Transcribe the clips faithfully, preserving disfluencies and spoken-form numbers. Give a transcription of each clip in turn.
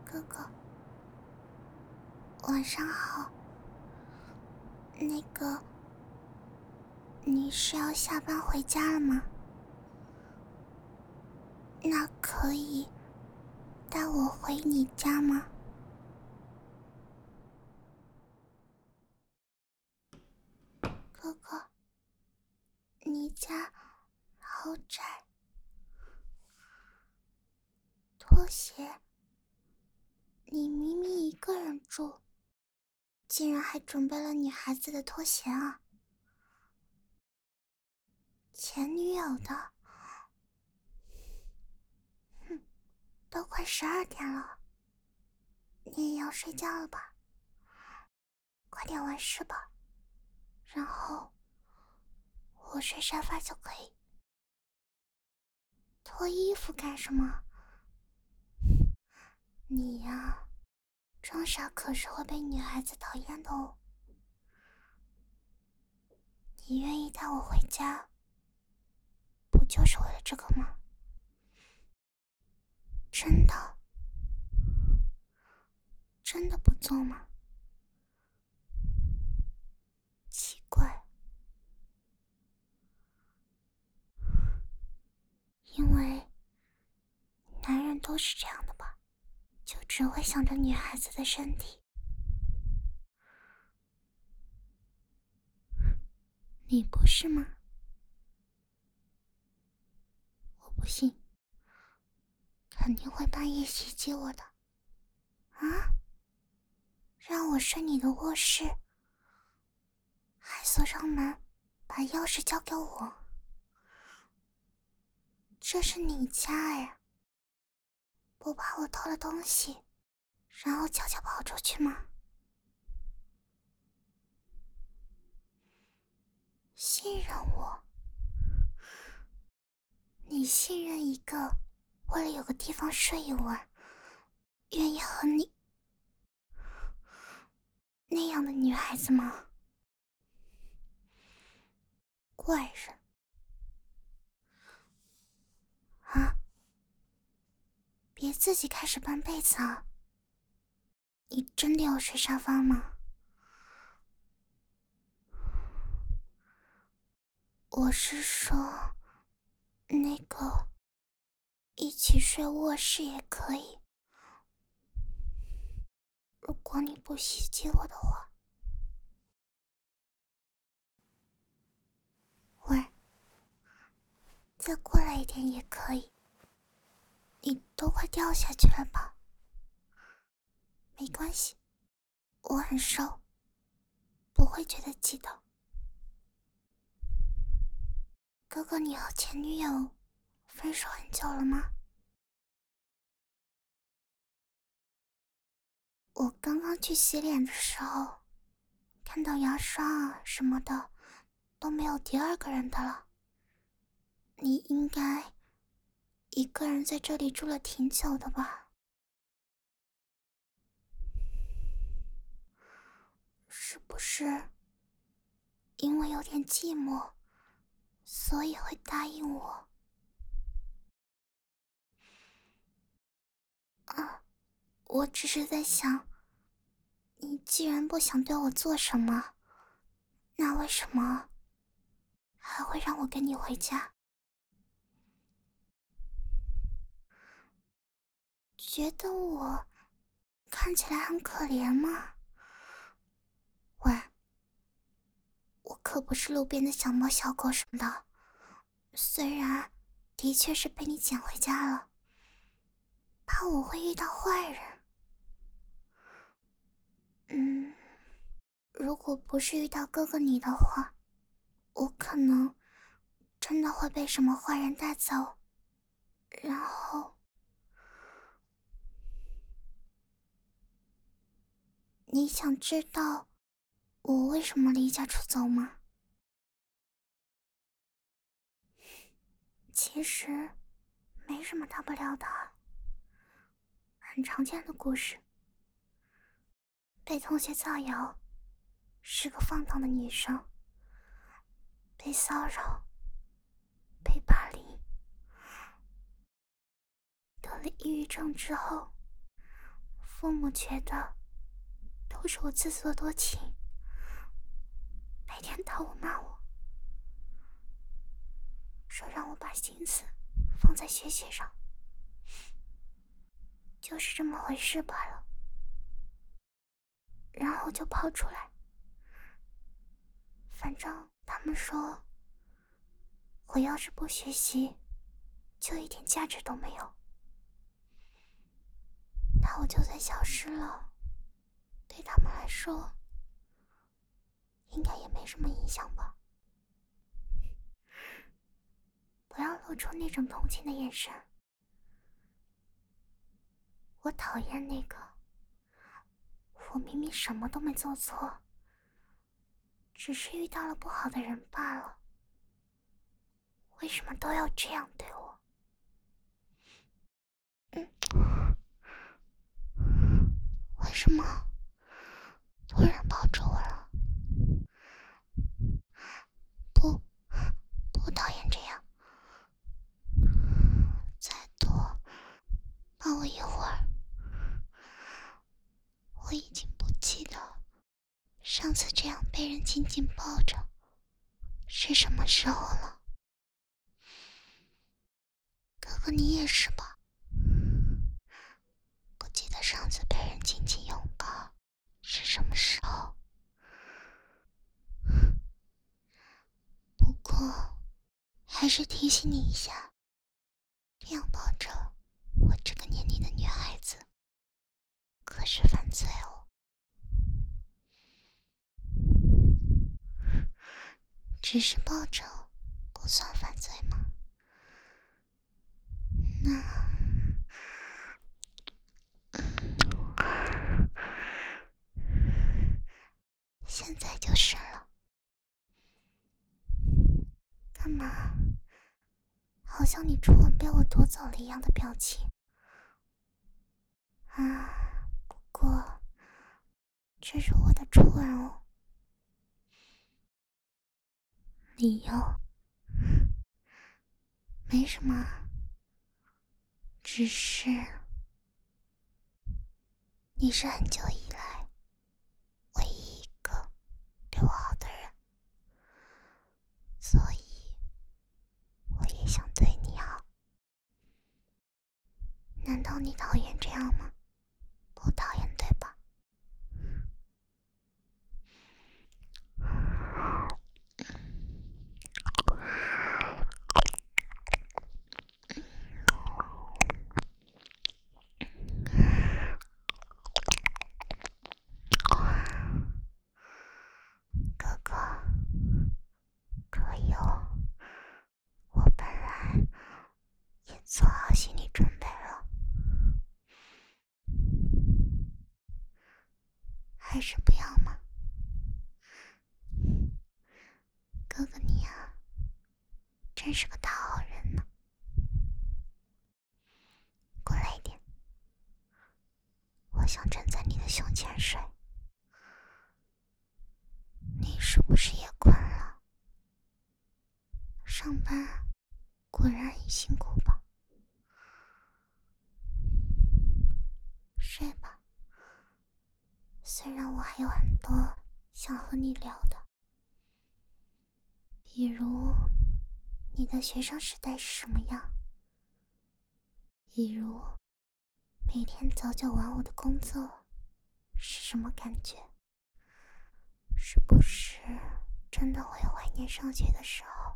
哥哥，晚上好。那个，你是要下班回家了吗？那可以带我回你家吗？哥哥，你家好窄，拖鞋，你明明一个人住，竟然还准备了女孩子的拖鞋啊！前女友的。哼，都快十二点了，你也要睡觉了吧？快点完事吧，然后我睡沙发就可以。脱衣服干什么？你呀，装傻可是会被女孩子讨厌的哦。你愿意带我回家，不就是为了这个吗？真的？真的不做吗？奇怪，因为男人都是这样的吧，就只会想着女孩子的身体。你不是吗？我不信，肯定会半夜袭击我的。啊？让我睡你的卧室，还锁上门，把钥匙交给我。这是你家哎，不怕我偷了东西，然后悄悄跑出去吗？信任我？你信任一个为了有个地方睡一晚，愿意和你那样的女孩子吗？怪人啊！别自己开始搬被子啊！你真的要睡沙发吗？我是说，那个一起睡卧室也可以，如果你不袭击我的话。喂，再过来一点也可以。你都快掉下去了吧？没关系，我很瘦，不会觉得挤的。哥哥，你和前女友分手很久了吗？我刚刚去洗脸的时候，看到牙刷啊什么的都没有第二个人的了。你应该一个人在这里住了挺久的吧？是不是因为有点寂寞，所以会答应我？啊，我只是在想，你既然不想对我做什么，那为什么还会让我跟你回家？觉得我看起来很可怜吗？喂，我可不是路边的小猫小狗什么的，虽然的确是被你捡回家了，怕我会遇到坏人。嗯，如果不是遇到哥哥你的话，我可能真的会被什么坏人带走，然后……你想知道我为什么离家出走吗？其实没什么大不了的，很常见的故事。被同学造谣是个放荡的女生，被骚扰，被霸凌，得了抑郁症之后父母觉得都是我自作多情，每天打我骂我，说让我把心思放在学习上，就是这么回事罢了。然后就跑出来，反正他们说我要是不学习就一点价值都没有，那我就算消失了，对他们来说应该也没什么影响吧。不要露出那种同情的眼神，我讨厌那个我明明什么都没做错，只是遇到了不好的人罢了，为什么都要这样对我？嗯，为什么突然抱住我了？不，不讨厌这样，再多抱我一会儿。我已经不记得上次这样被人紧紧抱着是什么时候了。哥哥你也是吧？不记得上次被人紧紧拥抱是什么时候。不过还是提醒你一下，这样抱着我这个年龄的女孩子可是犯罪哦。只是抱着不算犯罪吗？那现在就是了。干嘛？好像你初吻被我夺走了一样的表情啊！不过这是我的初吻哦。理由没什么，只是你是很久以来唯一一个对我好的人，所以我也想对你好。难道你讨厌这样吗？不讨厌对吧？哥哥，可以哦，我本来也做好心理准备了。还是不要吗？哥哥你啊，真是个大好人呢。过来一点，我想枕在你的胸前睡。你是不是也困了？上班果然很辛苦吧？睡吧，虽然我还有很多想和你聊的，比如你的学生时代是什么样，比如每天早九晚五的工作是什么感觉，是不是真的会怀念上学的时候，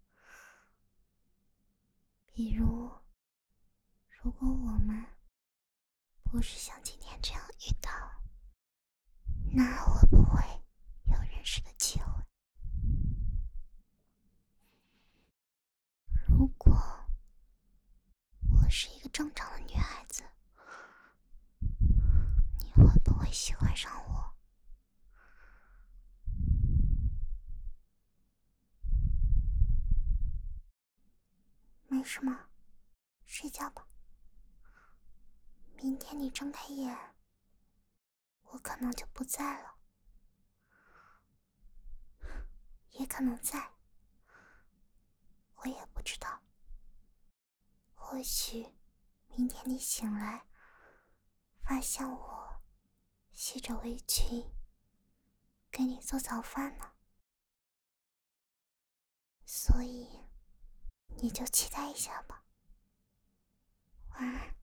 比如如果我们不是像今天这样遇到，那会不会有认识的机会？如果我是一个正常的女孩子，你会不会喜欢上我？没什么，睡觉吧。明天你睁开眼，我可能就不在了，也可能在，我也不知道。或许明天你醒来， 发现我系着围裙给你做早饭呢，所以你就期待一下吧，晚安。